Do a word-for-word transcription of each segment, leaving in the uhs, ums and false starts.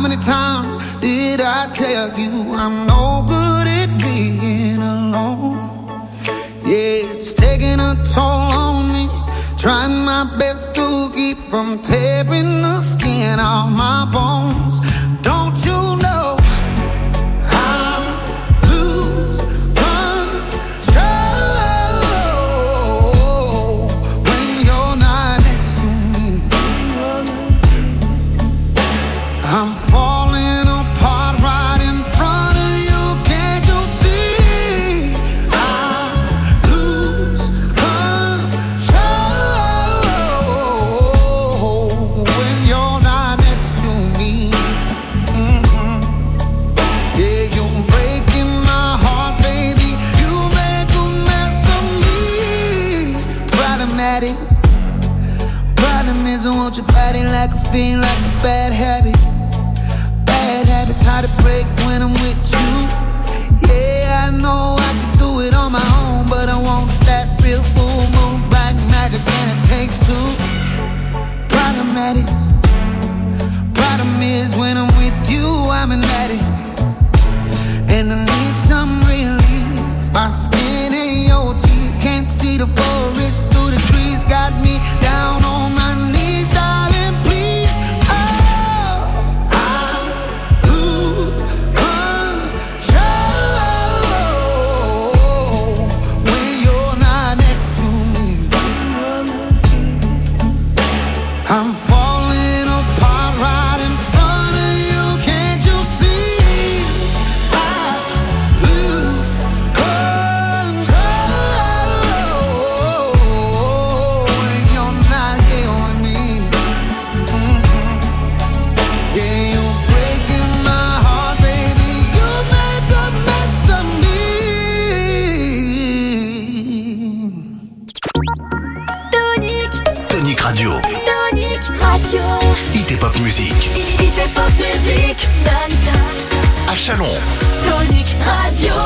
many times did I tell you I'm no good at being alone? Yeah, it's taking a toll on me, trying my best to keep from tearing the skin off my bones. Don't you know I lose control when you're not next to me? I'm falling apart right in front of you. Can't you see? I lose control when you're not next to me. Mm-hmm. Yeah, you're breaking my heart, baby. You make a mess of me. Problematic. Problem is I want your body like a fiend, like a bad habit. Bad habits hard to break when I'm with you. Yeah, I know I can do it on my own, but I want that real full moon black magic, and it takes two. Problematic. Problem is when I'm with you, I'm an addict, and I need some relief. My skin ain't your teeth, can't see the forest through the trees. Got me down on my knees, darling, please. Oh, I lose control when you're not next to me. I'm falling apart right in front of you. Can't you see? I lose control when you're not here with me. Mhm. Yeah, you're breaking my heart, baby. You make a mess of me. Tonic, Tonic Radio. Tonic Radio. Hit et Pop Music. Hit et pop music non-stop. À Chalon. Tonic Radio.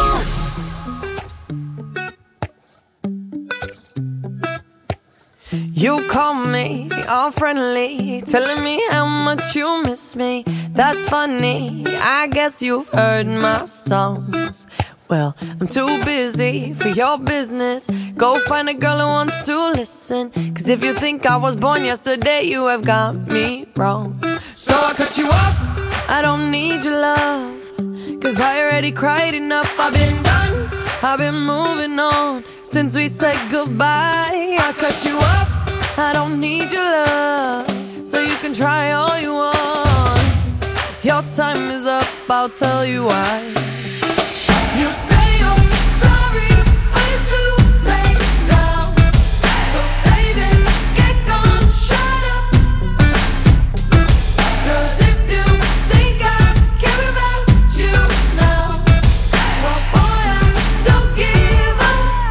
You call me all friendly, telling me how much you miss me. That's funny, I guess you've heard my songs. Well, I'm too busy for your business. Go find a girl who wants to listen. Cause if you think I was born yesterday, you have got me wrong. So I cut you off, I don't need your love. Cause I already cried enough, I've been done, I've been moving on since we said goodbye. I cut you off, I don't need your love. So you can try all you want. Your time is up, I'll tell you why. You say you're sorry, but it's too late now. So save it, get gone, shut up. Cause if you think I care about you now, well boy, I don't give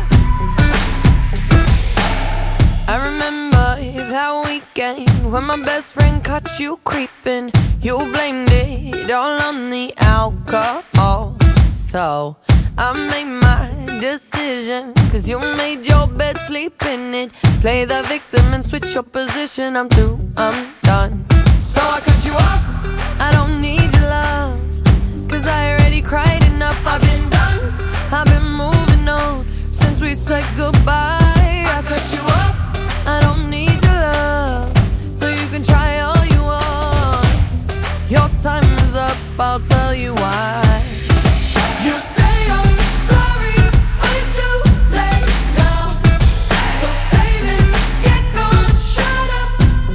up. I remember that weekend when my best friend caught you creeping. You blamed it all on the alcohol. So I made my decision, cause you made your bed, sleep in it. Play the victim and switch your position. I'm through, I'm done. So I cut you off, I don't need your love. Cause I already cried enough, I've been done, I've been moving on since we said goodbye. I cut you off, I don't need your love. So you can try all you want. Your time is up, I'll tell you why. You say you're sorry, but it's too late now. So save it, get gone, shut up.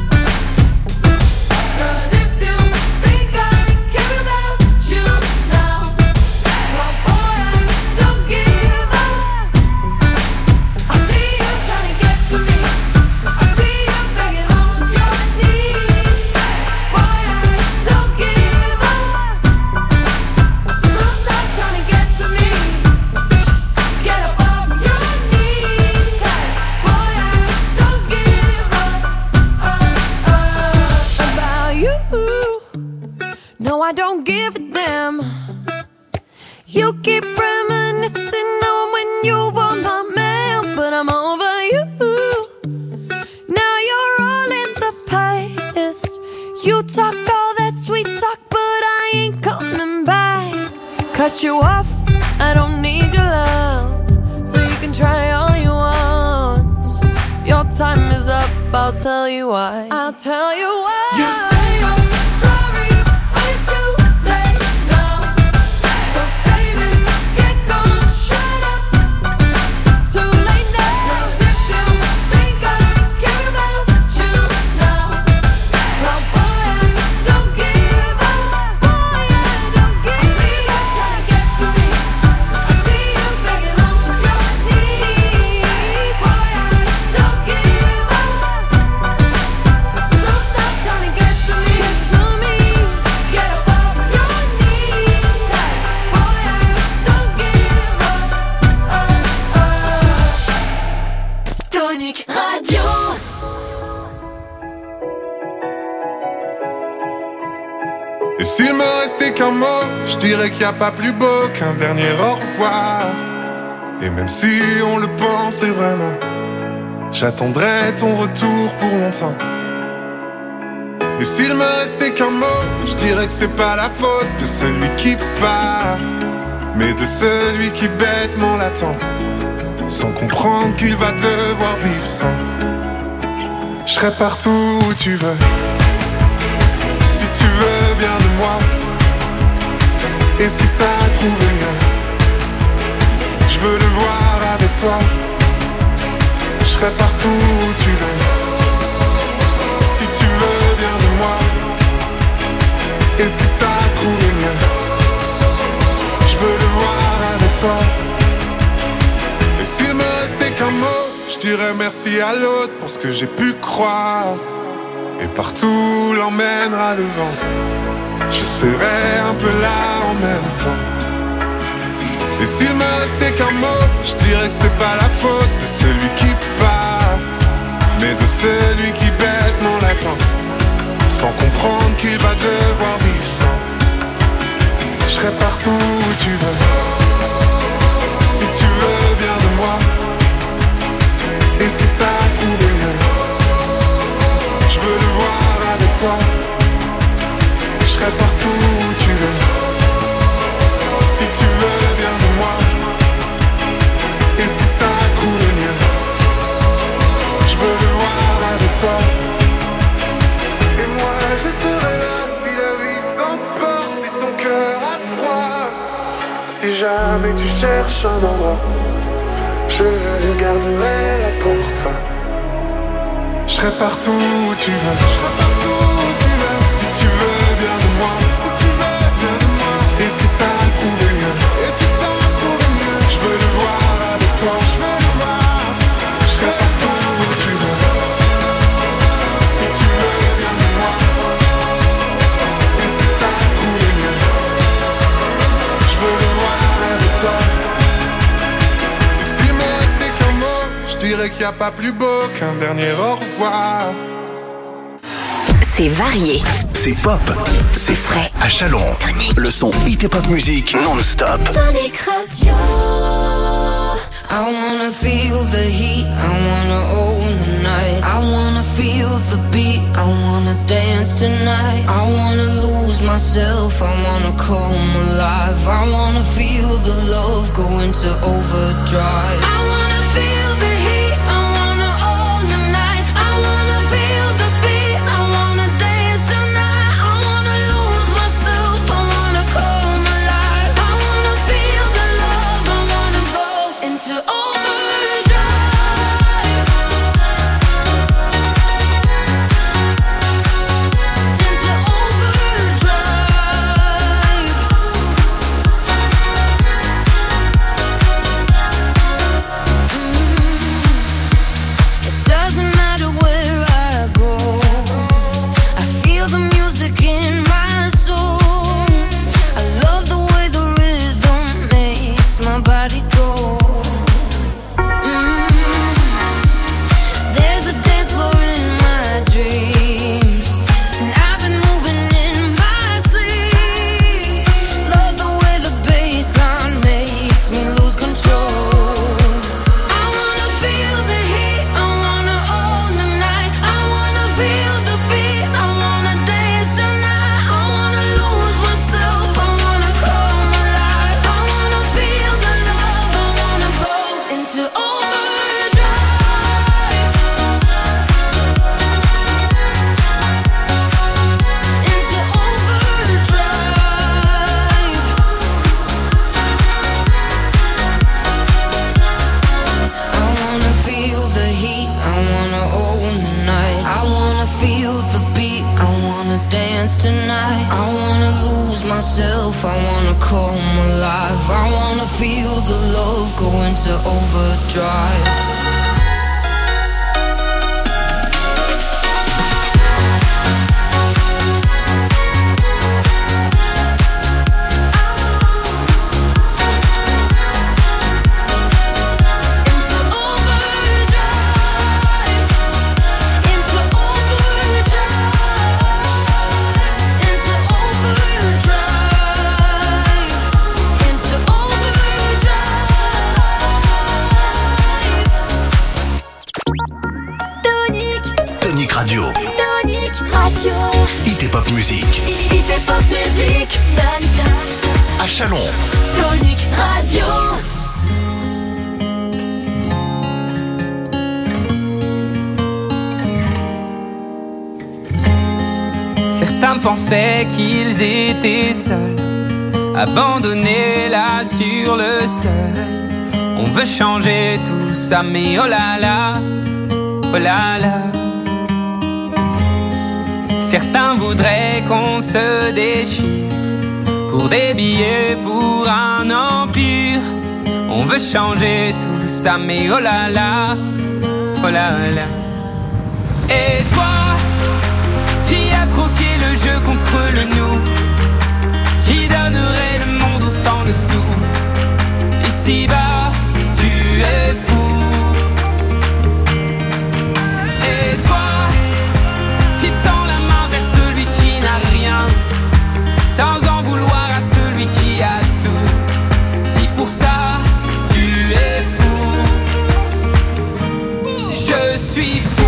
Cause if you think I care about you now, well boy, I don't give up. I see you trying to get to me, I see you begging on your knees. Boy, I don't give up. So stop trying to get to me, get above your knees. Cause boy, I don't give up uh, uh, about you. No, I don't give a damn. You keep reminiscing on when you were my man, but I'm over you. Now you're all in the past. You talk all that sweet talk, but cut you off, I don't need your love, so you can try all you want. Your time is up, I'll tell you why. I'll tell you why. You say you're sorry, but it's too late now. So save it, get gone, shut up. Too late now. If you think I care about you now, well, boy, I don't give up. Boy, I don't give up. I see you trying to get to me. I see you begging on your knees. Boy, I don't give up. So stop trying to get to me. Get to me. Get up off your knees. 'Cause boy, I don't give up. Oh, oh. Tonic Radio. Et s'il me restait qu'un mot, je dirais qu'il n'y a pas plus beau qu'un dernier au revoir. Et même si on le pensait vraiment, j'attendrai ton retour pour longtemps. Et s'il me restait qu'un mot, je dirais que c'est pas la faute de celui qui part, mais de celui qui bêtement l'attend, sans comprendre qu'il va devoir vivre sans. Je serai partout où tu veux, si tu veux bien de moi. Et si t'as trouvé mieux, je veux le voir avec toi. Je serai partout où tu veux, si tu veux bien de moi. Et si t'as trouvé mieux, je veux le voir avec toi. Et s'il me restait qu'un mot, je dirais merci à l'autre pour ce que j'ai pu croire. Et partout l'emmènera le vent, je serai un peu là en même temps. Et s'il me restait qu'un mot, je dirais que c'est pas la faute de celui qui part, mais de celui qui bêtement l'attend, sans comprendre qu'il va devoir vivre sans. Je serai partout où tu veux, si tu veux bien de moi. Et si t'as trouvé mieux, je veux le voir avec toi. Je serai partout où tu veux, si tu veux bien de moi. Et si t'as trouvé mieux, je veux le voir avec toi. Et moi je serai là si la vie t'emporte, si ton cœur a froid. Si jamais tu cherches un endroit, je le garderai là pour toi. Je serai partout où tu veux, je serai partout où tu veux. Si tu veux bien de moi, si tu veux bien de moi. Et si t'as trouvé mieux, et si t'as trouvé mieux, je veux le voir avec toi, je veux le voir. Je serai partout où tu veux, si tu veux bien de moi. Et si t'as trouvé mieux, je veux le voir avec toi. Et s'il me restait qu'un mot, je dirais qu'il n'y a pas plus beau qu'un dernier au revoir. C'est varié, C'est pop, c'est frais. À Chalon, le son Hit et Pop Music non-stop. Tonic Radio. I wanna feel the heat, I wanna own the night. I wanna feel the beat, I wanna dance tonight. I wanna lose myself, I wanna come alive. I wanna feel the love go into overdrive. I wanna feel the heat, I wanna own the night. I wanna feel the beat, I wanna dance tonight. I wanna lose myself, I wanna come alive. I wanna feel the love, I wanna go into overdrive. Into overdrive. myself, I wanna come alive. I wanna feel the love go into overdrive. Radio. Tonic Radio. I T Pop Musique. I T Pop Musique. Non-stop. À Chalon. Tonic Radio. Certains pensaient qu'ils étaient seuls, abandonnés là sur le sol. On veut changer tout ça, mais oh là là, oh là là. Certains voudraient qu'on se déchire pour des billets, pour un empire. On veut changer tout ça, mais oh là là, oh là là. Et toi, qui a troqué le jeu contre le nous, qui donnerait le monde au sang dessous. Ici-bas, tu es fou. Et toi, qui tend la main vers celui qui n'a rien, sans en vouloir à celui qui a tout. Si pour ça, tu es fou, je suis fou.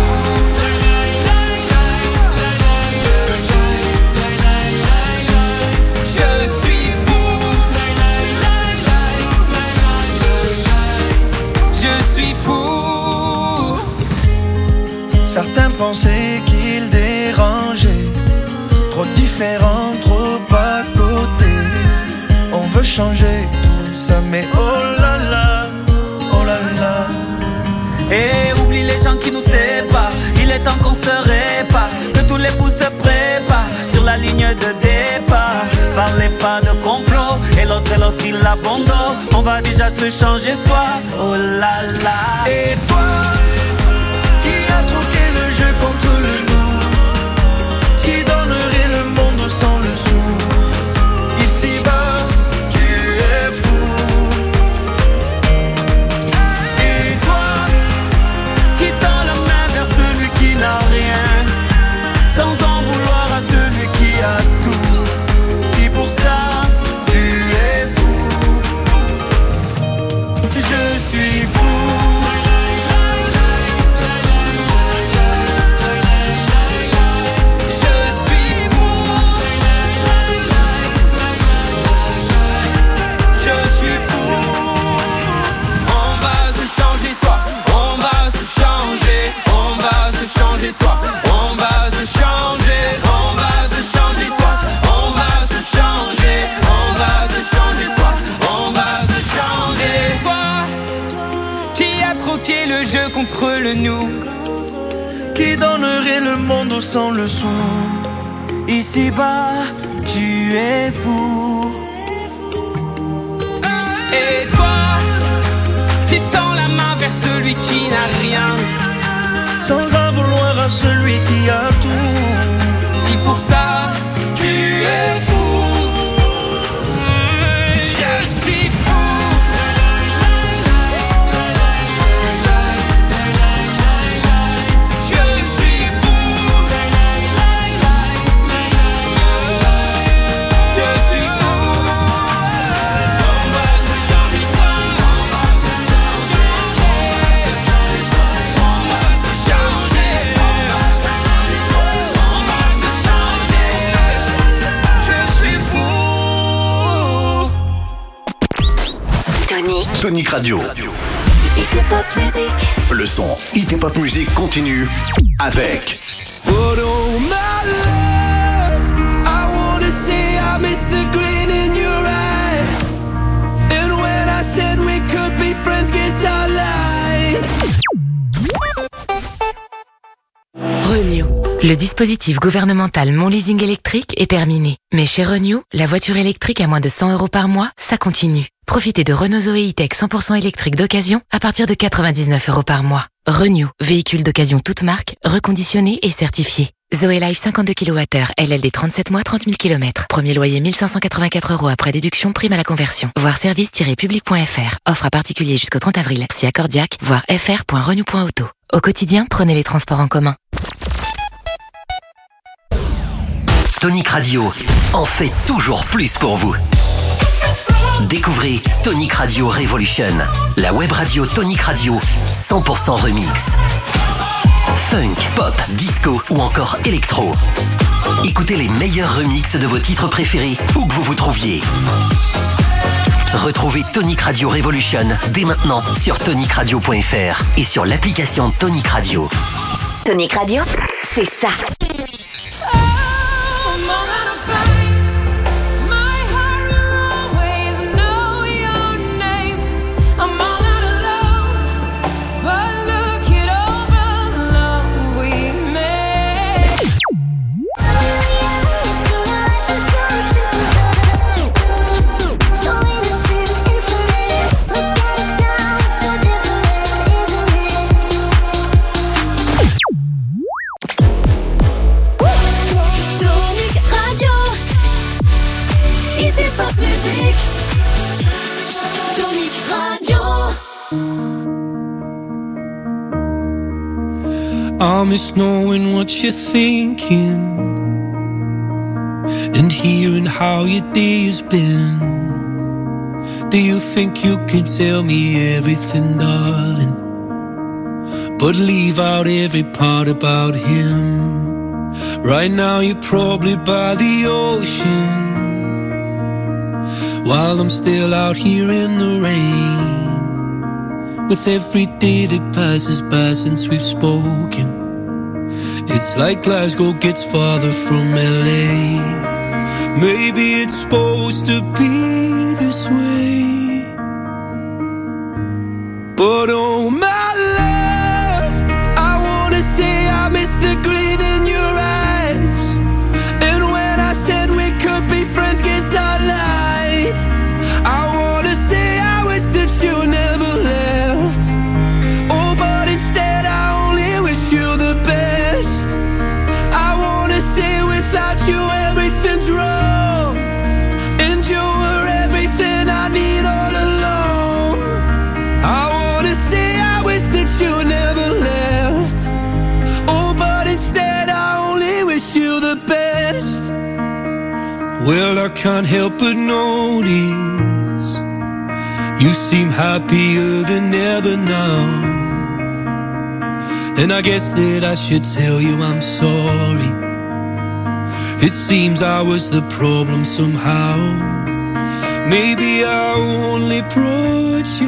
Certains pensaient qu'ils dérangeaient, trop différents, trop à côté. On veut changer tout ça, mais oh là là, oh là là. Et oublie les gens qui nous séparent, il est temps qu'on se répare, que tous les fous se préparent sur la ligne de départ. Parlez pas de complot, et l'autre et l'autre il abandonne. On va déjà se changer soi, oh là là. Et toi, jeu contre le nous, qui donnerait le monde sans le sou. Ici-bas, tu es fou. Et toi, qui tend la main vers celui qui n'a rien, sans en vouloir à celui qui a tout. Si pour ça, tu es fou, je suis fou. Soi. On va se changer, on va se changer soi. On va se changer, on va se changer soi. On va se changer. Toi, qui a troqué le jeu contre le nous, qui donnerait le monde au sang le sou. Ici-bas, tu es fou. Et toi, qui tend la main vers celui qui n'a rien, sans en vouloir à celui qui a tout. Si pour ça, tu es fou, je suis fou. Je suis fou. Je suis fou. On va se changer ça. On va se changer. On va se changer. On va se changer. Je suis fou. Tonic. Tonic Radio. I T Pop Musique. Le son I T Pop Musique continue avec. But oh my love, I wanna say I miss the grin in your eyes. And when I said we could be friends, guess I lied. Renew. Le dispositif gouvernemental Mon Leasing électrique est terminé. Mais chez Renew, la voiture électrique à moins de cent euros par mois, ça continue. Profitez de Renault Zoé E-Tech cent pour cent électrique d'occasion à partir de quatre-vingt-dix-neuf euros par mois. Renew, véhicule d'occasion toute marque, reconditionné et certifié. Zoé Life cinquante-deux kilowattheures, L L D trente-sept mois, trente mille kilomètres. Premier loyer mille cinq cent quatre-vingt-quatre euros après déduction, prime à la conversion. Voir service tiret public point f r. Offre à particulier jusqu'au trente avril. Si accordiaque, voir f r point renew point auto. Au quotidien, prenez les transports en commun. Tonic Radio en fait toujours plus pour vous. Découvrez Tonic Radio Revolution, la web radio Tonic Radio cent pour cent remix. Funk, pop, disco ou encore électro. Écoutez les meilleurs remixes de vos titres préférés où que vous vous trouviez. Retrouvez Tonic Radio Revolution dès maintenant sur tonic radio point f r et sur l'application Tonic Radio. Tonic Radio, c'est ça. I miss knowing what you're thinking and hearing how your day has been. Do you think you can tell me everything, darling, but leave out every part about him? Right now you're probably by the ocean, while I'm still out here in the rain. With every day that passes by since we've spoken, it's like Glasgow gets farther from L A. Maybe it's supposed to be this way, but oh my love, I wanna say I miss the green in your eyes. And when I said we could be friends, guess I lied. I wanna say I wish that you never left. Oh, but instead I only wish you the best. I wanna say without you everything's wrong, and you were everything I need all along. I wanna say I wish that you never left. Oh, but instead I only wish you the best. Well, I can't help but notice you seem happier than ever now, and I guess that I should tell you I'm sorry. It seems I was the problem somehow. Maybe I only brought you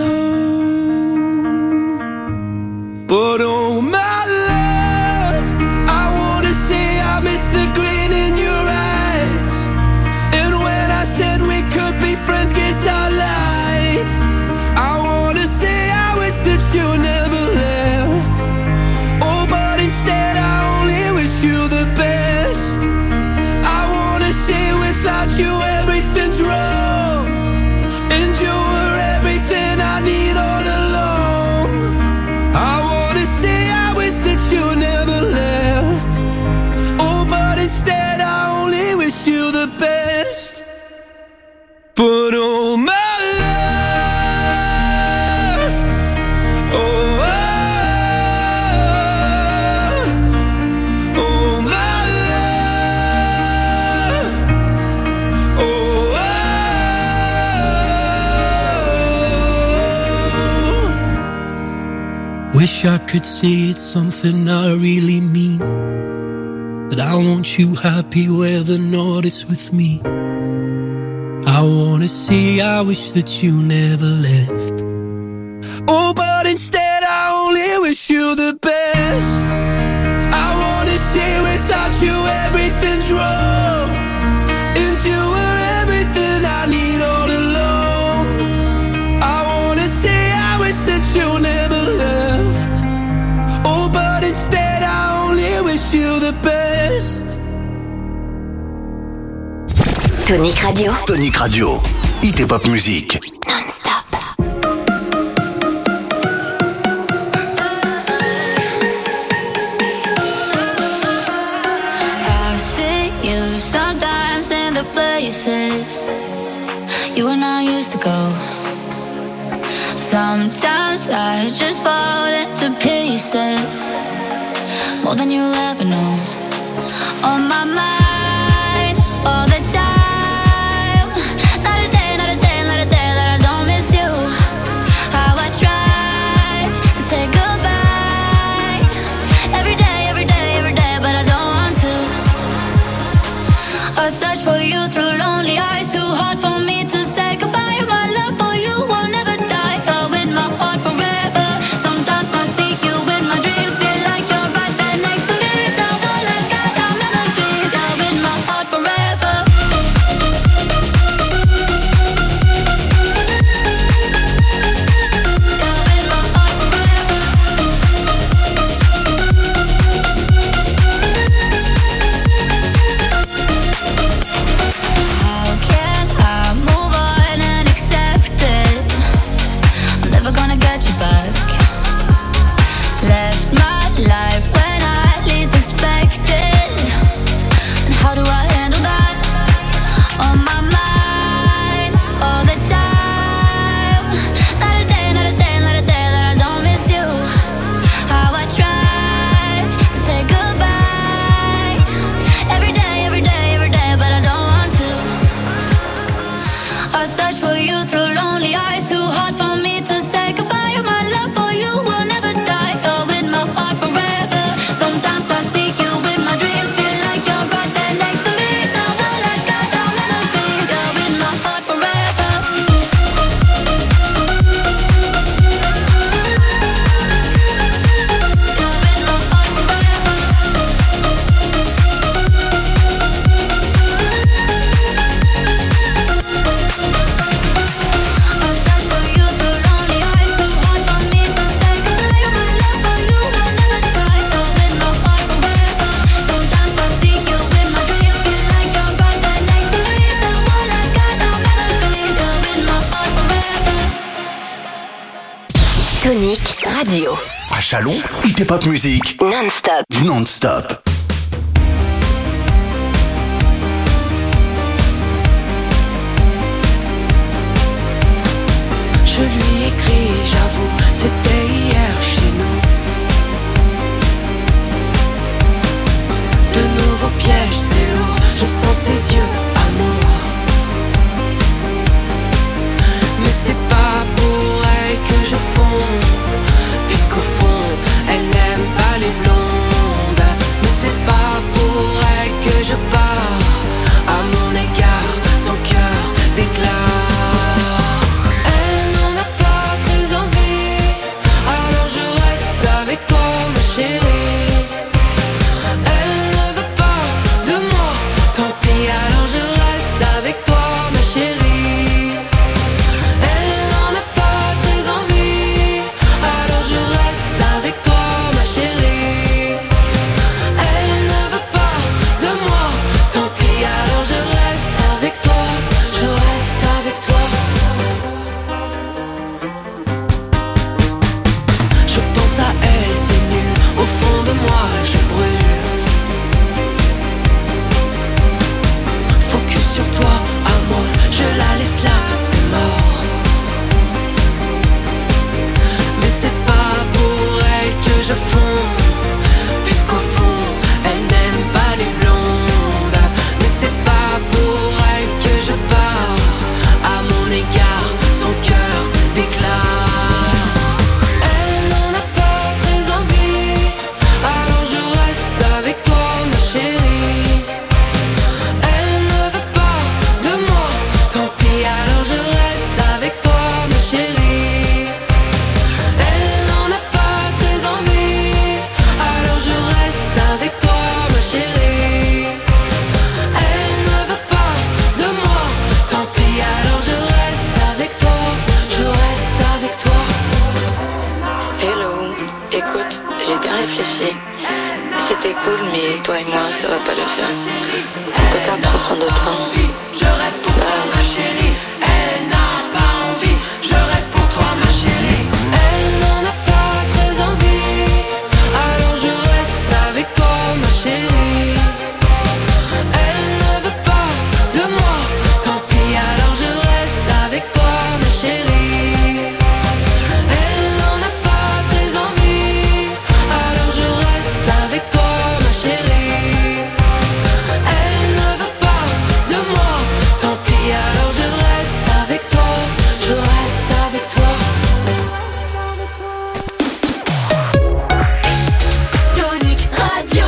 down, but oh my love, I wanna say I miss the grin in your eyes. And when I said we could be friends, guess I lied. I wanna say I wish that you never left. Oh, but instead I only wish you the best. I wanna say without you everything's wrong, and you were everything I need all along. I wanna say I wish that you never left. Oh, but instead I only wish you the best. But oh my love, oh, oh, oh my love, oh, oh. Wish I could say it's something I really mean, that I want you happy where the north is with me. I wanna say I wish that you never left. Oh, but instead I only wish you the best. I wanna say without you everything's wrong, and you were everything I need all along. I wanna say I wish that you never left. Oh, but instead I only wish you the Tonic Radio. Tonic Radio. Hit et pop musique. Non-stop. I see you sometimes in the places you and I used to go. Sometimes I just fall into pieces, more than you'll ever know. On my mind all the time, not a day, not a day, not a day that I don't miss you. How I try to say goodbye every day, every day, every day, but I don't want to. I search for you through lonely eyes, too hard for me to say goodbye. My love for you will never die. You're in my heart forever. Sometimes I see you in my dreams, feel like you're right there next to me. Now all I got are memories. You're in my heart forever. How can I move on and accept it? I'm never gonna get you back. Left my life when I least expected. And how do I handle that? On my mind all the time. Not a day, not a day, not a day that I don't miss you. How I tried to say goodbye every day, every day, every day, but I don't want to. I search for you through lonely eyes, too hard for me to say goodbye. My love for you will never die. You're in my heart forever. Sometimes I see you in my dreams, feel like you're right there next to me. Now all I got are memories. You're in my heart forever. Tonic Radio. À Chalon, hit et pop musique. Non-stop. Non-stop. Je lui écris, j'avoue, c'était hier chez nous. De nouveaux pièges, c'est lourd, je sens ses yeux, amour. Mais c'est pas pour elle que je fonds, puisqu'au fond, elle n'aime pas les blondes. Mais c'est pas pour elle que je pars, à mon égard, son cœur déclare. Elle n'en a pas très envie, alors je reste avec toi, ma chérie. Elle ne veut pas de moi, tant pis, alors je reste avec toi, ma chérie. Elle n'en a pas très envie, alors je reste avec toi, ma chérie. Elle ne veut pas de moi, tant pis, alors je reste avec toi, je reste avec toi. Je pense à elle, c'est nul, au fond de moi je brûle. Focus sur toi, amour, je la laisse là, c'est mort. Mais c'est pas pour elle que je fonds, puisqu'au fond, elle n'aime pas les blondes. Mais c'est pas pour elle que je pars, à mon égard, son cœur déclare. Elle n'en a pas très envie, alors je reste avec toi, ma chérie. Elle ne veut pas de moi, tant pis, alors je reste avec toi, ma chérie. Elle n'en a pas très envie, alors je reste avec toi, ma chérie. Elle ne veut pas de moi, tant pis, alors je reste avec toi, je reste avec toi. Hello, écoute, j'ai bien réfléchi. C'était cool, mais toi et moi, ça va pas le faire. En tout cas, prends soin de toi. je reste pour toi ma chérie. Elle n'a pas envie, je reste pour toi ma chérie. Elle n'en a pas très envie, alors je reste avec toi ma chérie. Elle ne veut pas de moi, tant pis, alors je reste avec toi ma chérie. Elle n'en a pas très envie, alors je reste avec toi ma chérie. Elle ne veut pas de moi, tant pis, alors je reste avec toi, je reste avec toi. Tonic Radio.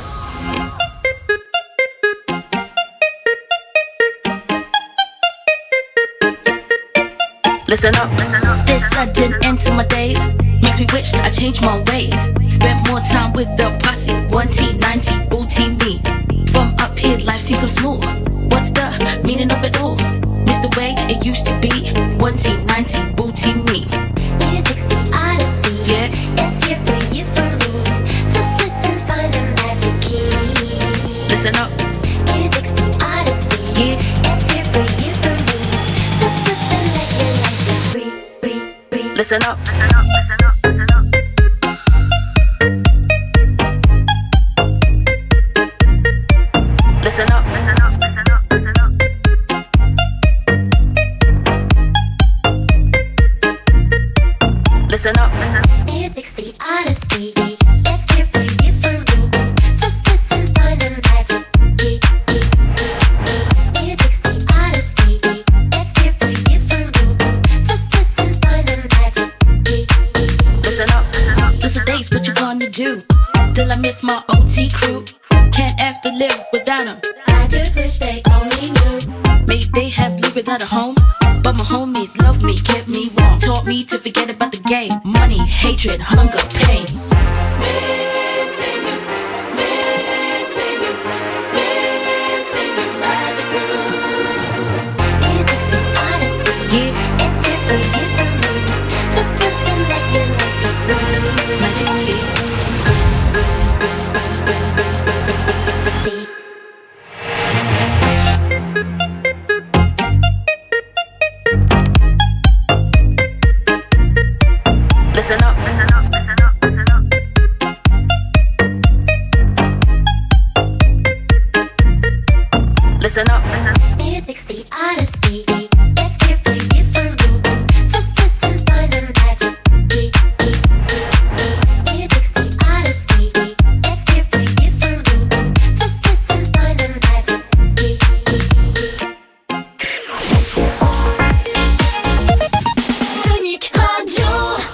Listen up. This sudden end to my days makes me wish I changed my ways. Spent more time with the posse, one T, ninety, booty me. From up here, life seems so smooth. What's the meaning of it all? Miss the way it used to be. one T, ninety, booty me. Music's the odyssey. Yeah. It's here for you, for me. Just listen, find the magic key. Listen up. Music's the odyssey. Yeah. It's here for you, for me. Just listen, let your life be free, free, free. Listen up. Listen up. Listen up. Music's the odyssey. It's here for you, for me. Just listen, find the magic key. Music's the odyssey. It's here for you, for me. Just listen, find the magic key. Listen up. Those are days, what you gonna do? Till I miss my O T crew. Can't have to live without them. I just wish they only knew. Maybe they have lived without a home, but my homies loved me, kept me warm, taught me to forget about the game. Money, hatred, hunger, pain. Missing you, missing you, missing you, magic crew. Music's the odyssey. Yeah. It's here for you, for me. Just listen, let your life be free. Magic key. Listen up. Listen up. Music's the odyssey. It's here for you, for me. Just listen, find the magic key. Music's the odyssey. It's here for you, for me. Just listen, find the magic key. Tonic Radio.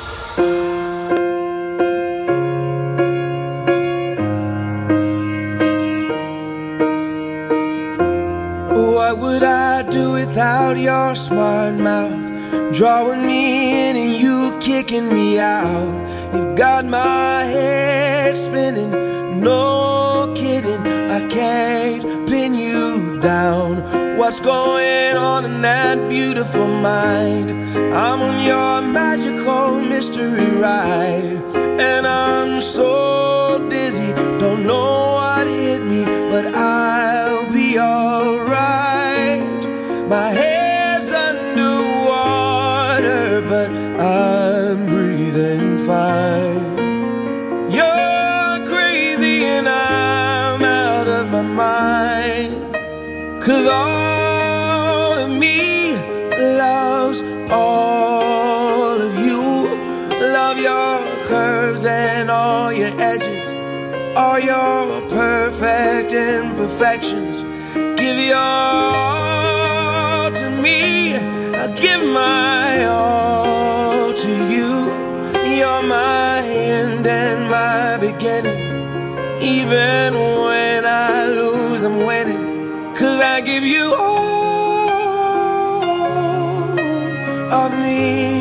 What would I do without your smart mouth? Drawing me in and you kicking me out. You've got my head spinning, no kidding. I can't pin you down. What's going on in that beautiful mind? I'm on your magical mystery ride, and I'm so dizzy, don't know what hit me, but I'll be alright. My head's underwater, but I'm breathing fine. You're crazy and I'm out of my mind, 'cause all of me loves all of you. Love your curves and all your edges, all your perfect imperfections. Give your all to me, I'll give my all to you. You're my end and my beginning. Even when I lose, I'm winning, 'cause I give you all of me,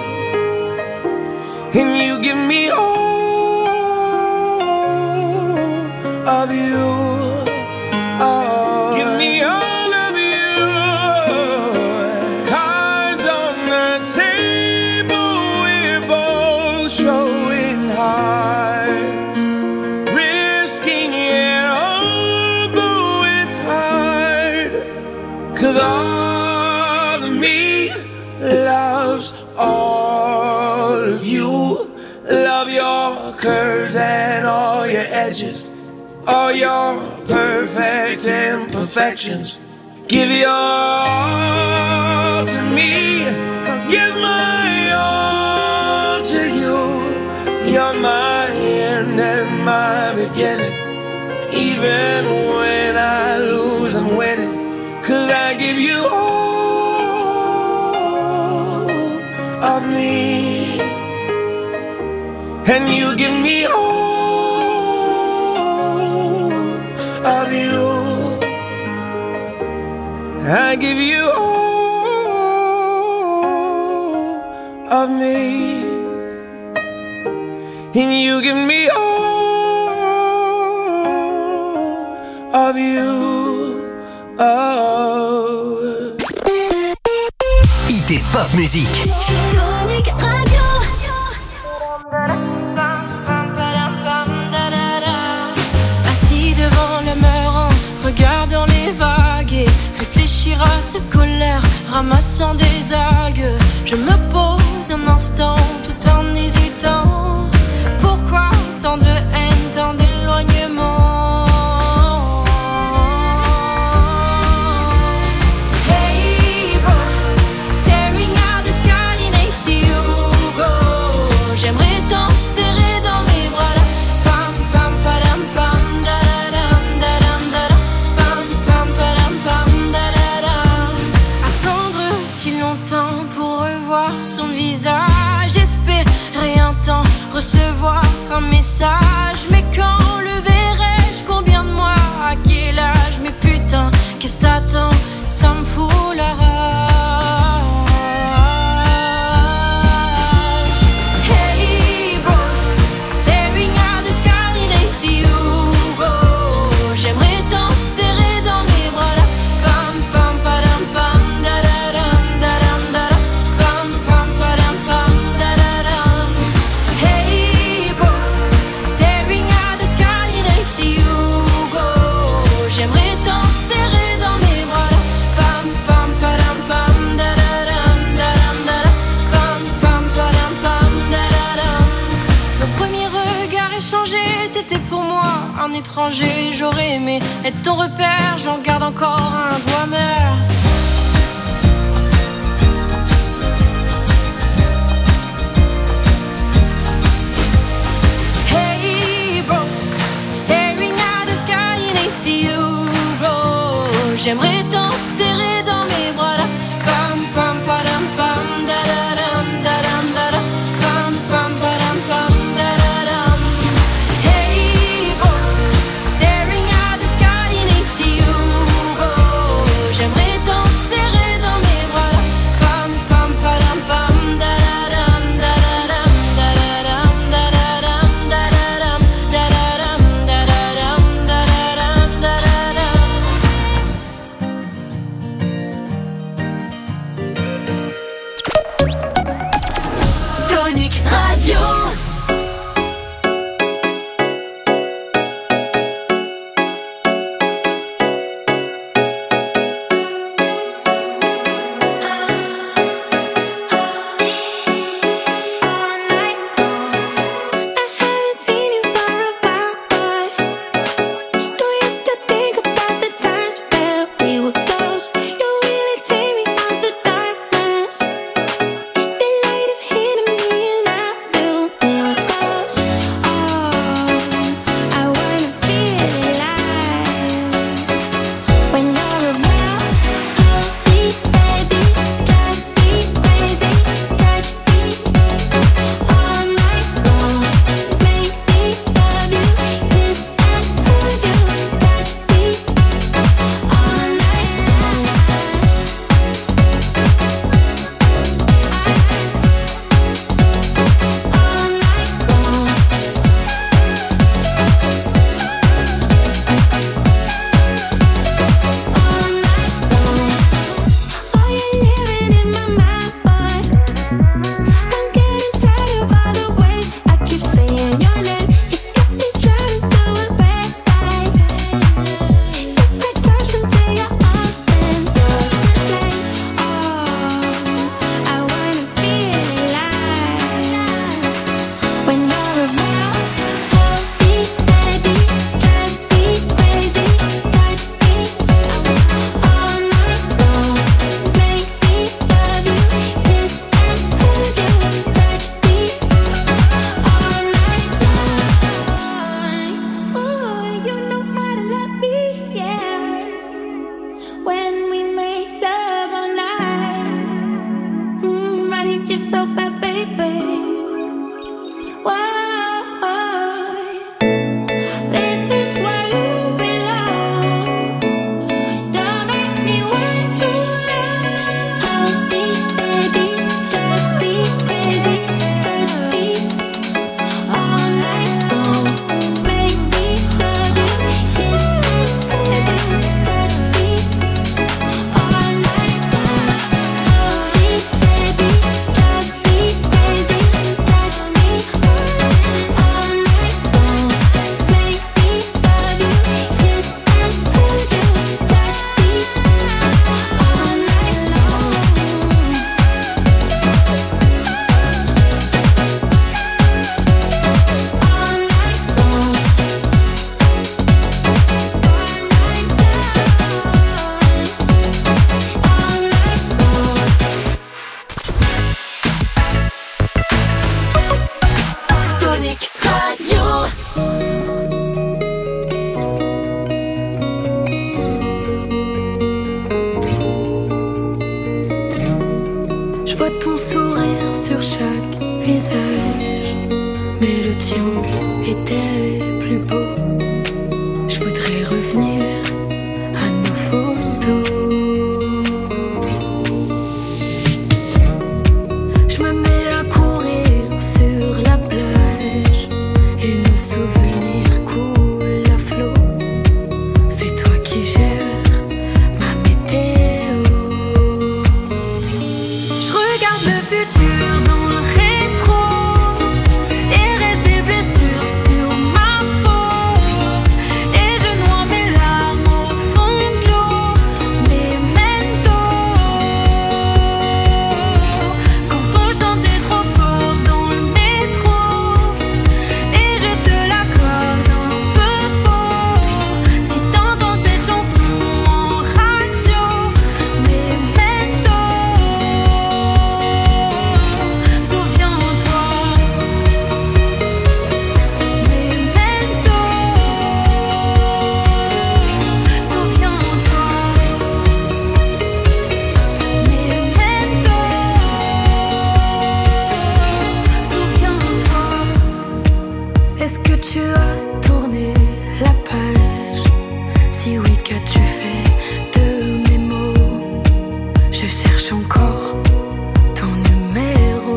and you give me all of you. Oh, give me all of you. Cards on the table, we're both showing hearts, risking it, although it's hard. loves all of you. Love your curves and all your edges, all your perfect imperfections. Give your all to me, I'll give my all to you. You're my end and my beginning. Even when I lose, I'm winning. Cause I give you all of me, and you give me all of you. I give you all of me, and you give me all of you. Oh. Hit et pop musique. Tonic Radio. Assis devant le mur en regardant les vagues et réfléchir à cette colère, ramassant des algues. Je me pose un instant tout en hésitant. Pourquoi tant de haine, tant d'éloignement? Hey bro, staring at the sky and I see you go. J'aimerais t'en serrer dans mes bras là. Pam pam padam pam da da dam da dam da dam. Pam pam padam pam da da dam. Attendre si longtemps pour revoir son visage, espérer un temps, recevoir un message. Mais quand le verrai-je, combien de mois, à quel âge? Mais putain, qu'est-ce t'attends? Ça me fout la rage. Hey bro, staring at the sky and I see you go. J'aimerais t'en serrer dans mes bras là. Pam pam padam pam da da dam da dam da dam. Pam pam padam pam da da dam. Hey bro, staring at the sky and I see you go. J'aimerais t'en serrer dans mes bras là. Pam pam padam pam da da dam da dam da dam. Pam pam padam pam da da dam. Nos premiers regards échangés, t'étais pour moi un étranger. J'aurais aimé être ton repère, j'en garde encore un goût amer. Hey bro, staring at the sky and I see you go. J'aimerais t'en serrer dans mes bras là. Pam pam padam pam da da dam da dam da dam. Pam pam padam pam da da dam. Hey bro, staring at the sky and I see you go. J'aimerais t'en Je vois ton sourire sur chaque visage, mais le tien était plus beau. Je voudrais revenir à nos photos. Je me mets à courir sur la plage et nos souvenirs coulent à flot. C'est toi qui gères ma météo. Je regarde le futur dans le rétro et reste des blessures sur ma peau. Et je noie mes larmes au fond de l'eau. Memento. Quand on chantait trop fort dans le métro et je te l'accorde un peu faux. Si t'entends cette chanson en radio, Memento. Souviens-toi, Memento. Souviens-toi, Memento. Souviens-toi. Est-ce que tu as tourné la page? Si oui, qu'as-tu fait de mes mots? Je cherche encore ton numéro.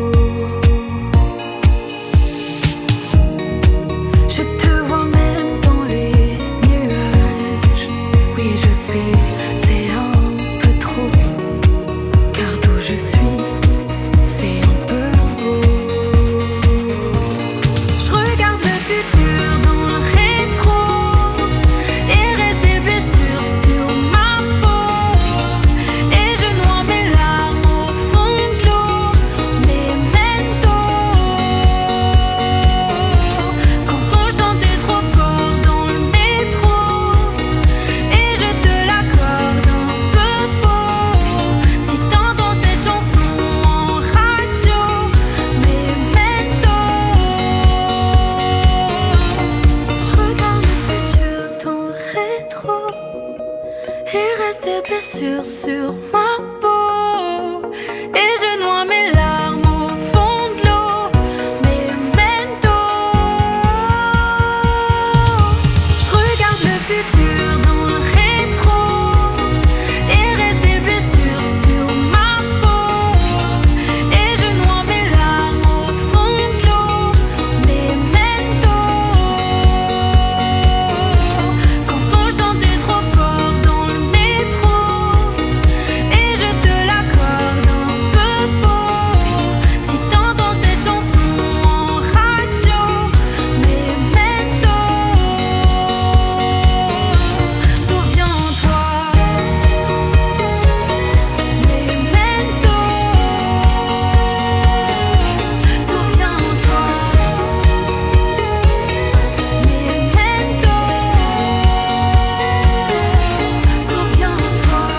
Je te vois même dans les nuages. Oui, je sais, c'est un peu trop. Car d'où je suis, c'est un peu beau. Je regarde le futur dans le rétro et reste des blessures sur ma peau. Et je noie mes larmes au fond de l'eau. Memento. Quand on chantait trop fort dans le métro et je te l'accorde un peu faux. Si t'entends cette chanson en radio, Memento. Je regarde le futur dans le rétro. Il reste des blessures sur ma peau. Et je noie mes larmes au fond de l'eau. Memento. Je regarde le futur dans le rétro. Il reste des blessures sur ma peau. Et je noie mes larmes au fond de l'eau. Memento. Quand on chantait trop fort dans le métro et je te l'accorde un peu faux. Si t'entends cette chanson en radio, Memento. Souviens-toi, Memento. Souviens-toi, Memento. Souviens-toi.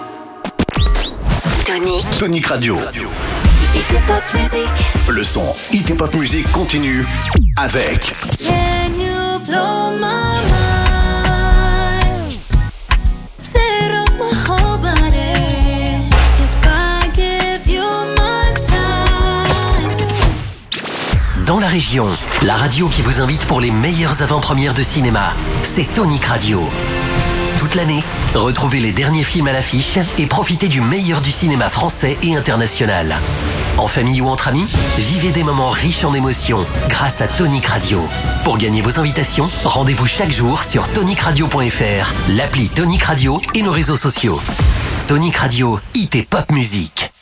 Tonic Tonic Radio. Hit et Pop Music. Le son Hit et Pop Music continue avec Can you blow my mind? Set off my whole body. If I give you my time. Dans la région, la radio qui vous invite pour les meilleures avant-premières de cinéma, c'est Tonic Radio. Toute l'année, retrouvez les derniers films à l'affiche et profitez du meilleur du cinéma français et international. En famille ou entre amis, vivez des moments riches en émotions grâce à Tonic Radio. Pour gagner vos invitations, rendez-vous chaque jour sur tonic radio point f r, l'appli Tonic Radio et nos réseaux sociaux. Tonic Radio, Hit et Pop Music.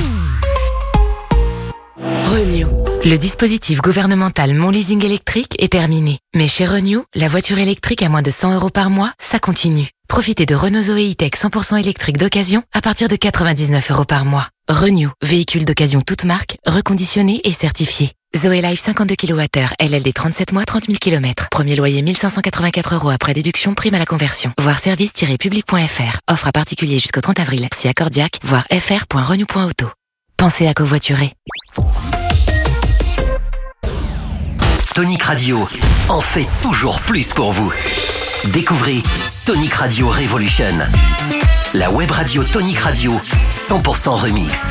Renew. Le dispositif gouvernemental Mon Leasing électrique est terminé. Mais chez Renew, la voiture électrique à moins de cent euros par mois, ça continue. Profitez de Renault Zoé E-Tech cent pour cent électrique d'occasion à partir de quatre-vingt-dix-neuf euros par mois. Renew, véhicule d'occasion toute marque, reconditionné et certifié. Zoé Life cinquante-deux kilowattheures, L L D trente-sept mois, trente mille kilomètres. Premier loyer mille cinq cent quatre-vingt-quatre euros après déduction, prime à la conversion. Voir service tiret public point f r. Offre à particulier jusqu'au trente avril. Si accordiaque, voir f r point renew point auto. Pensez à covoiturer. Tonic Radio en fait toujours plus pour vous. Découvrez Tonic Radio Revolution. la web radio Tonic Radio, cent pour cent remix.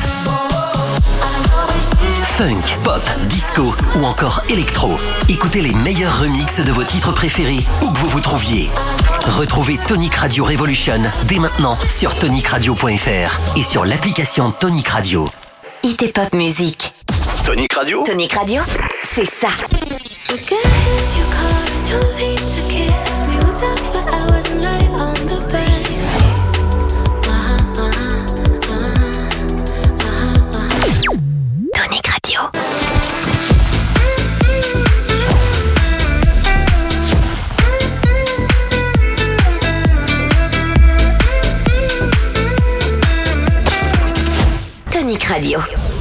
Funk, pop, disco ou encore électro. Écoutez les meilleurs remixes de vos titres préférés où que vous vous trouviez. Retrouvez Tonic Radio Revolution dès maintenant sur tonic radio point f r et sur l'application Tonic Radio. Hit et pop musique. Tonic Radio. Tonic Radio, c'est ça. Tonic Radio. Tonic Radio.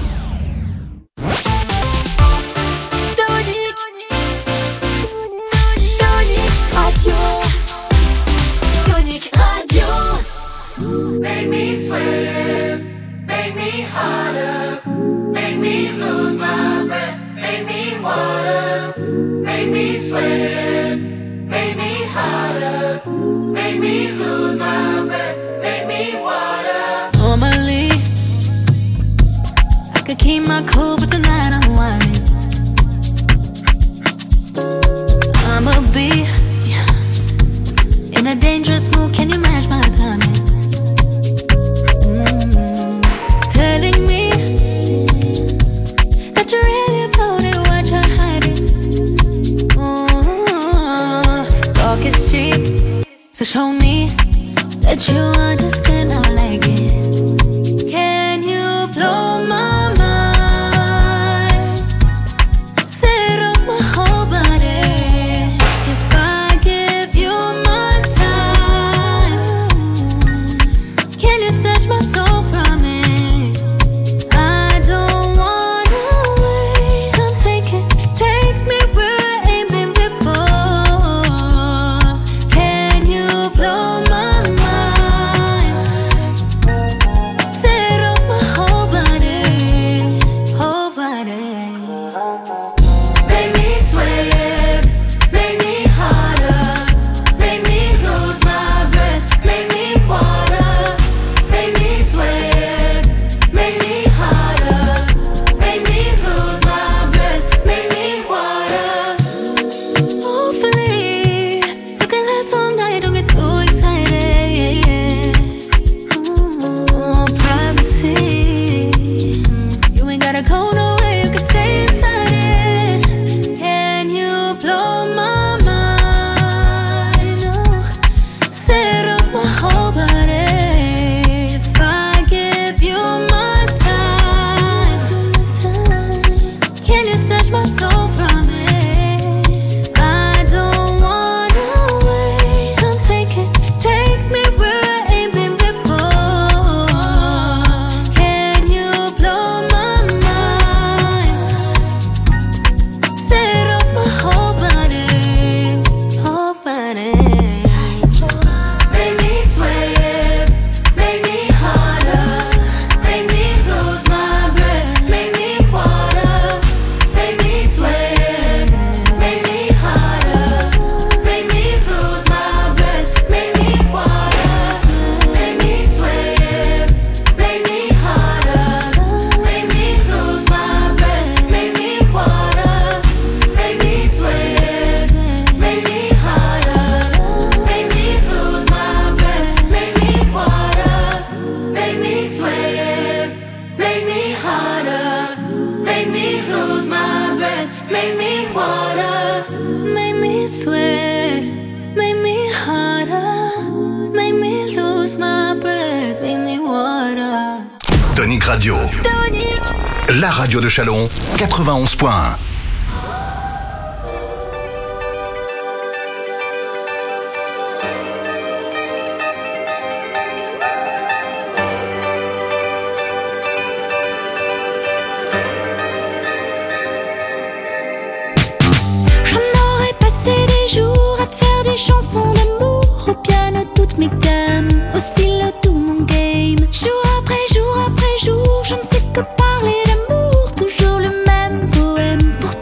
Tonic Radio. Make me sweat, make me harder, make me lose my breath, make me water, make me sweat, make me harder, make me lose my breath, make me water. Normally, I could keep my cool, but tonight I'm whining. I'ma be in a dangerous mood, can you match my timing? Mm-hmm. Telling me that you're really about it, what you're hiding. Mm-hmm. Talk is cheap, so show me that you understand how I like it. Can you blow my mind? Set off my whole body. If I give you my time, can you snatch my soul from it? I don't wanna wait. Come take it, take me where I ain't been before. Can you blow my mind? Set off my whole body, whole body. Make me sweat, make me harder, make me lose my breath, make me water, make me sweat, make me harder, make me lose my breath, make me water. Hopefully, you can last all night, don't get too excited. Ooh, privacy. You ain't gotta go nowhere, you can stay inside it. Can you blow my mind? Oh, set off my whole body. If I give you my time, can you snatch my soul from it? I don't wanna wait. Come take it, take me where I ain't been before. Can you blow my mind? Set off my whole body, whole body. Make me sweat, make me harder, make me lose my breath, make me water, make me sweat, make me harder, make me lose my breath, make me water, make me sweat, make me harder, make me lose my breath, make me water, make me sweat, make me harder, make me lose my breath, make me water, make me sweat, make me harder, make me lose my breath, make me water. Make me sweat, make me harder, make me lose my breath, make me water. Tonic Radio. La radio de Chalon, quatre-vingt-onze point un. J'en aurais passé des jours à te faire des chansons d'amour. Au piano toutes mes gammes, au stylo tout mon game. Jour après jour après jour, je ne sais que parler d'amour. Toujours le même poème pour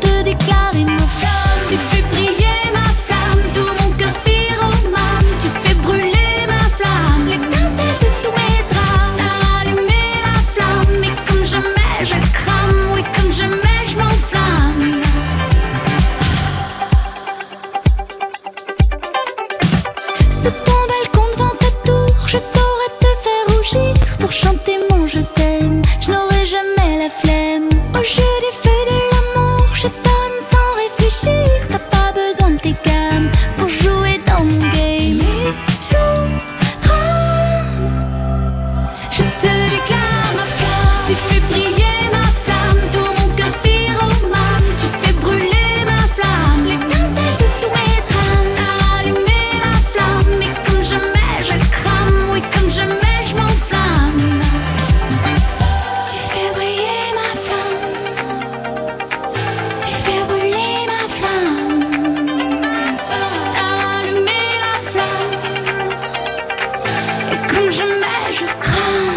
flemme. Au jeu des feux de l'amour, je donne sans réfléchir. T'as pas besoin de tes gammes pour jouer dans mon game. Je te déclare ma flamme, tu fais briller ma flamme, tout mon cœur pyromane. Tu fais brûler ma flamme, l'étincelle de tous mes drames. T'as allumé la flamme, et comme jamais je crame, oui comme jamais je m'enflamme. Tu fais briller ma flamme, tu fais brûler ma flamme. T'as allumé la flamme, et comme jamais je crame.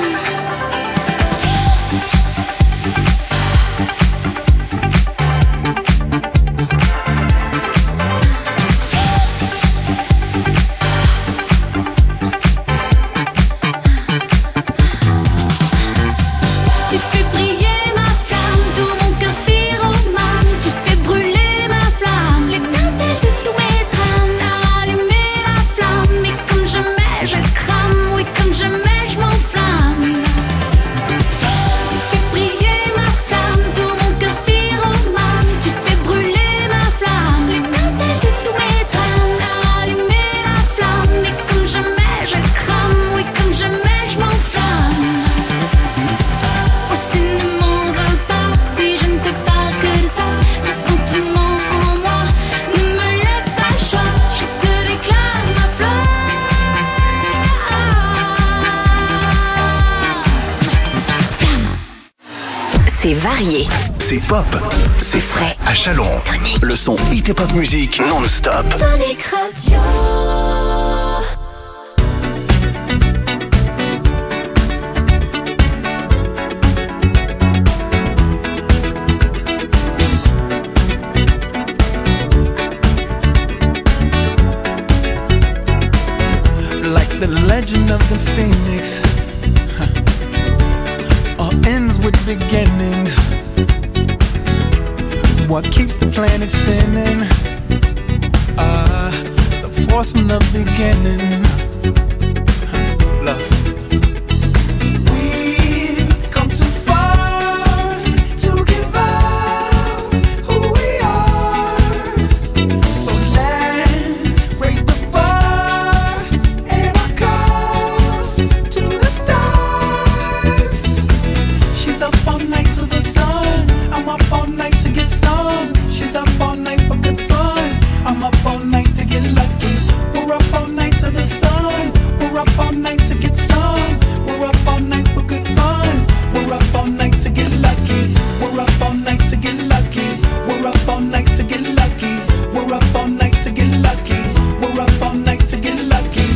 Tu fais briller ma flamme, tout mon cœur pyromane. Tu fais brûler ma flamme, l'étincelle de tous mes drames. T'as allumé la flamme, et comme jamais je crame, oui comme jamais je m'enflamme. Tu fais briller ma flamme, tout mon cœur pyromane. Tu fais brûler ma flamme, l'étincelle de tous mes drames. T'as allumé la flamme, et comme jamais je crame, oui comme jamais je m'enflamme. Oh, si ne m'en veux pas, si je ne te parle que de ça, ce sentiment en moi ne me laisse pas le choix. Je te déclare ma flamme. C'est varié. C'est pop. C'est frais. À Chalon. Le son Hit et Pop Music non-stop. Tonic Radio. Like the legend of the phoenix, huh. All ends with beginnings. What keeps the planet spinning? Ah, the force from the beginning. Huh. Love. We've come too far to give up who we are. So let's raise the bar and our cups to the stars. She's up all night to the sun. I'm up all night to get some. She's up all night for good fun. I'm up all night to get lucky. We're up all night to the sun. We're up all night to get some. We're up all night for good fun. We're up all night to get lucky. We're up all night to get lucky. We're up all night to get lucky. We're up all night to get lucky. We're up all night to get lucky.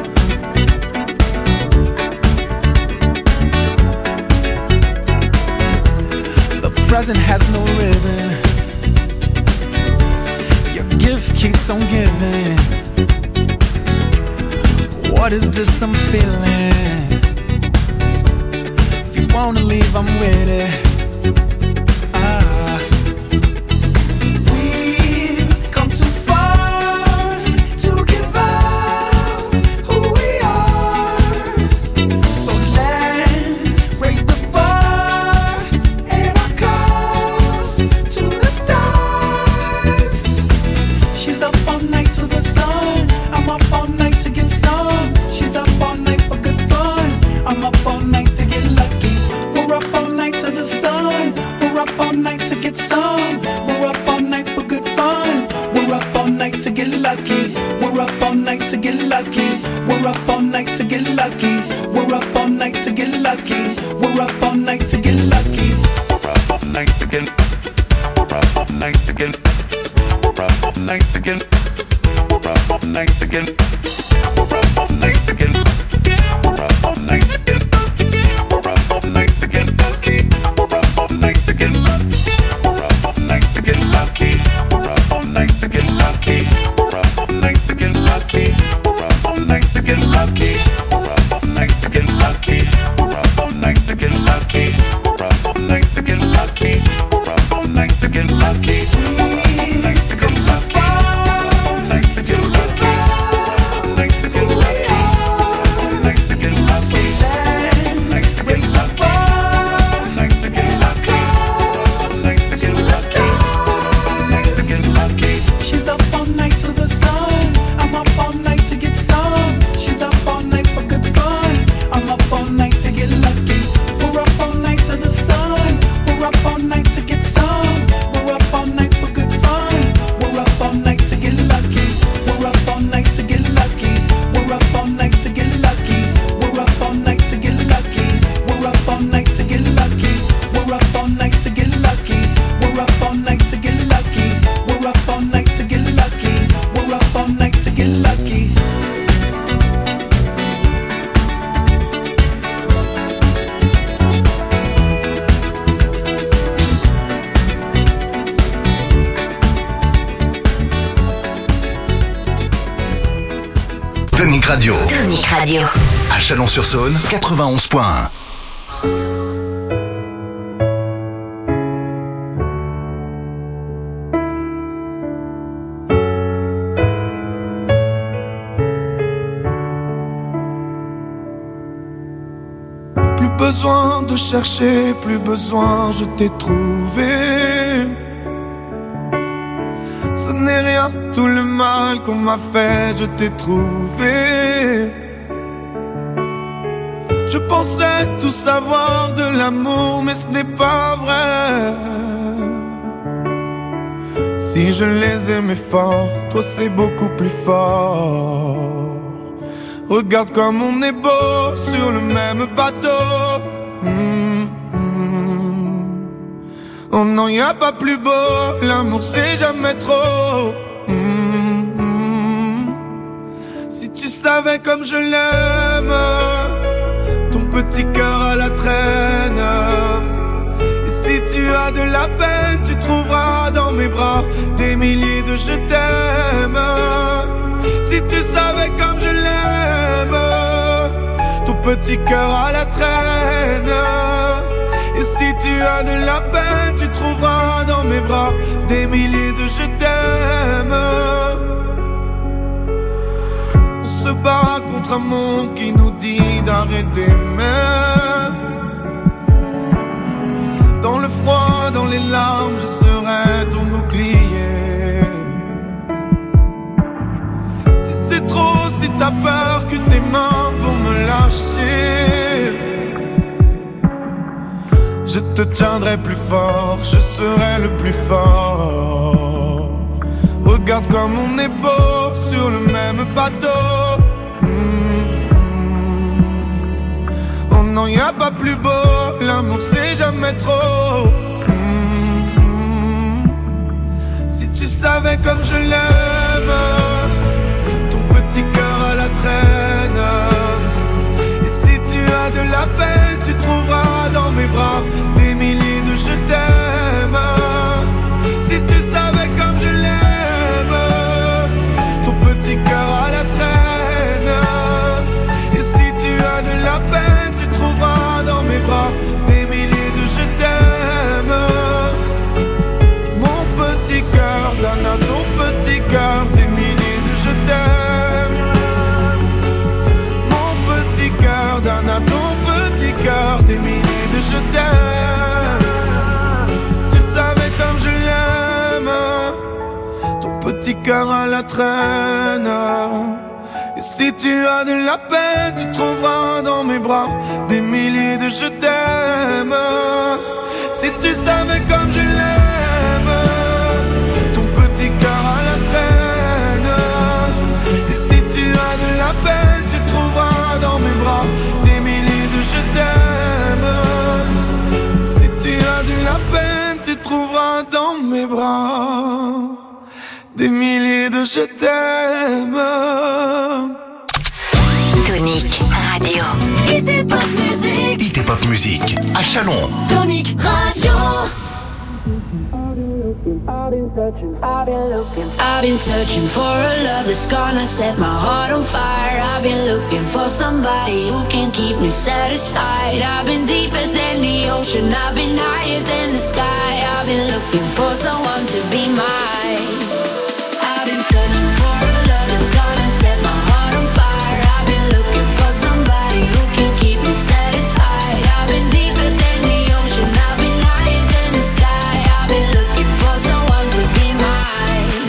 The present has no ribbon. Your gift keeps on giving. What is this I'm feeling? If you wanna leave, I'm with it. Ah. We've come too far to give up who we are. So let's raise the bar and our cups to the stars. She's up all night to the sun. I'm up all night to get some. She's up all night for good fun. I'm up all night to get lucky. We're up all night to the sun. We're up all night to get some. We're up all night for good fun. We're up all night to get lucky. We're up all night to get lucky. We're up all night to get lucky. We're up all night to get lucky. We're up all night to get lucky. We're up all night to get. We're up all night to get. We're up all night to get. We're up all night to get. We're up all night to get. We're up all night to get. We're up all night to get lucky. We're up all night to get lucky. We're up all night to get lucky. We're up all night to get lucky. We're up all night to get lucky. We're up all night to get lucky. We're up all night to get lucky. We're up all night Radio. Tonic Radio. À Chalon-sur-Saône, quatre-vingt-onze point un. Plus besoin de chercher, plus besoin, je t'ai trouvé. Ce n'est rien, tout le mal qu'on m'a fait, je t'ai trouvé. Je pensais tout savoir de l'amour, mais ce n'est pas vrai. Si je les aimais fort, toi c'est beaucoup plus fort. Regarde comme on est beau sur le même bateau. Mmh, mmh. Oh non, y a pas plus beau, l'amour c'est jamais trop. Mmh, mmh. Si tu savais comme je l'aime, ton petit cœur à la traîne. Et si tu as de la peine, tu trouveras dans mes bras des milliers de je t'aime. Si tu savais comme je l'aime, ton petit cœur à la traîne. Et si tu as de la peine, tu trouveras dans mes bras des milliers de je t'aime. On se bat contre un monde qui nous dit d'arrêter même. Dans le froid, dans les larmes, je serai ton bouclier. Si c'est trop, si t'as peur que tes mains vont me lâcher, je te tiendrai plus fort, je serai le plus fort. Regarde comme on est beau sur le même bateau. Mmh, mmh. Oh non, y a pas plus beau, l'amour c'est jamais trop. Mmh, mmh. Si tu savais comme je l'aime, ton petit cœur à la traîne. Et si tu as de la peine, tu trouveras dans mes bras des milliers de je t'aime. Si tu savais comme je l'aime, ton petit cœur à la traîne. Et si tu as de la peine, tu trouveras dans mes bras des milliers de je t'aime. Mon petit cœur donne à ton petit cœur des milliers de je t'aime. Mon petit cœur donne à ton petit cœur des milliers de je t'aime. Si tu savais comme je l'aime, ton petit cœur à la traîne. Et si tu as de la peine, tu trouveras dans mes bras des milliers de je t'aime. Si tu savais comme je l'aime, ton petit cœur à la traîne. Et si tu as de la peine, tu trouveras dans mes bras des milliers de je t'aime. Si tu as de la peine, tu trouveras dans mes bras des milliers de je t'aime. Tonic Radio. Hit Pop Music. Hit Pop Music. À Chalon. Tonic Radio. I've been searching, I've been looking, I've been searching for a love that's gonna set my heart on fire. I've been looking for somebody who can keep me satisfied. I've been deeper than the ocean, I've been higher than the sky. I've been looking for someone to be mine. I've been searching for a love that's gonna set my heart on fire. I've been looking for somebody who can keep me satisfied. I've been deeper than the ocean, I've been higher than the sky. I've been looking for someone to be mine.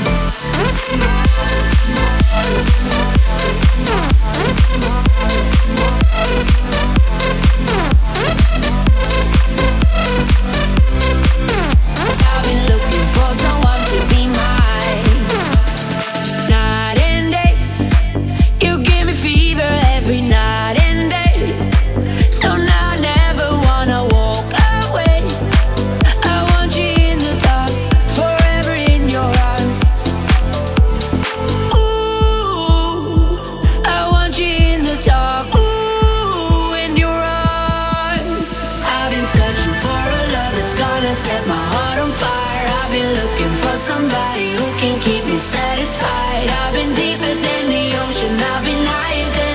I've been looking for someone to be mine. Night and day, you give me fever every night and day. So now I never wanna walk away. I want you in the dark, forever in your arms. Ooh, I want you in the dark, ooh, in your arms. I've been searching for a love that's gonna set my heart on fire. I've been looking for somebody who can keep me satisfied. I've been deeper than the ocean, I've been higher than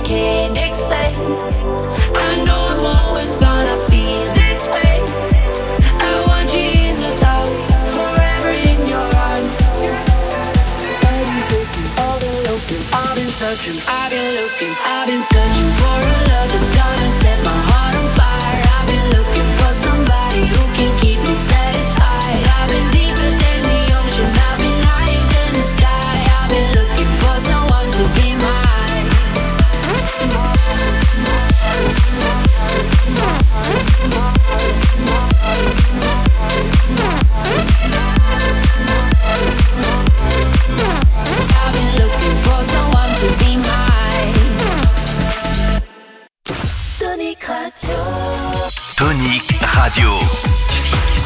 can't explain. I know I'm always gonna feel this way. I want you in the dark, forever in your arms. I've been looking, I've been looking, I've been searching, I've been looking, I've been searching for a love that's gonna set my heart on fire. I've been looking for somebody who can keep me satisfied. I've been deeper than the ocean, I've been higher than the sky. I've been looking for someone to be mine. I've been looking for someone to be mine. Tonic Radio. Tonic Radio.